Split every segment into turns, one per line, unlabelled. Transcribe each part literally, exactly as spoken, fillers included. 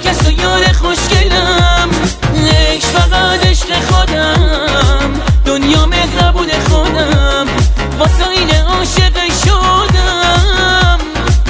کس و یار خوشگلم، عشق فقط عشق خودم، دنیا مهربون خودم، واسه این عاشق شدم.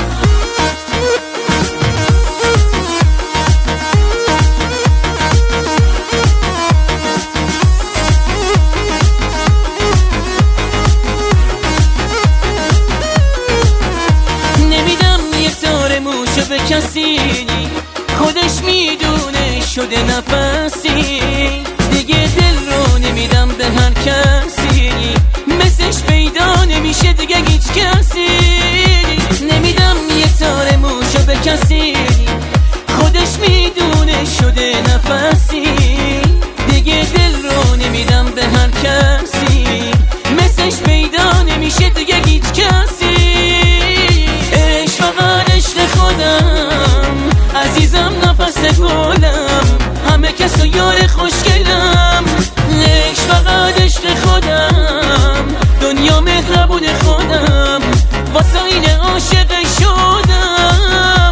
نمیدم یه تار موشو به کسی، خودش میدونه شده نفسی، دیگه دل رو نمیدم به هر کسی، مثلش پیدا نمیشه دیگه هیچ کسی. نمیدم یه تار موشو به کسی، خودش میدونه شده نفسی، دیگه دل رو نمیدم به هر کسی، مثلش پیدا نمیشه دیگه هیچ کسی. عشق فقط عشق خودم، عزیزم نفس گلم، همه کس و یار خوشگلم، عشق فقط عشق خودم، دنیا مهربون خودم، واسه این عاشق شدم.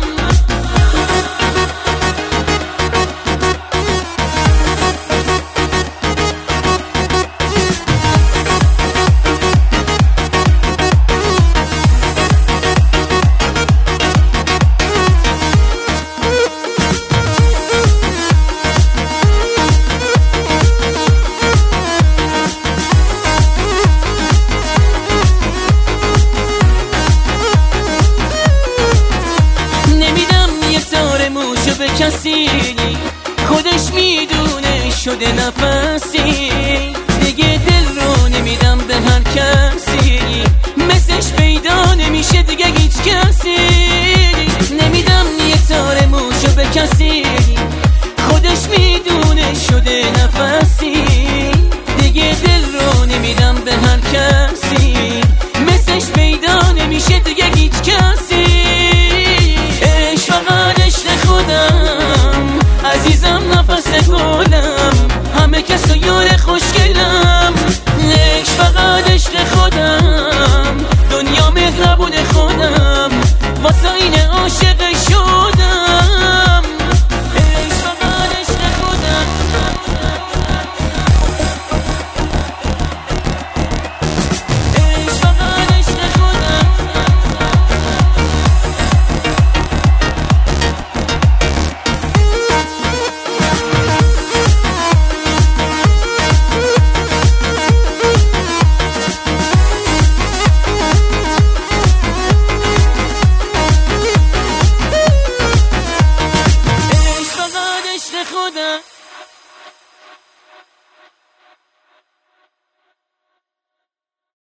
به کسی، خودش میدونه شده نفسی، دیگه دل رو نمیدم به هر کسی، مثلش پیدا نمیشه دیگه هیچ کسی. نمیدم یه تار موشو به کسی، خودش میدونه شده نفسی، دیگه دل رو نمیدم به هر کسی، مثلش پیدا نمیشه دیگه هیچ کسی. عشق فقط عشق خودم، عزیزم نفس گلم، همه کس و یار خوشگلم،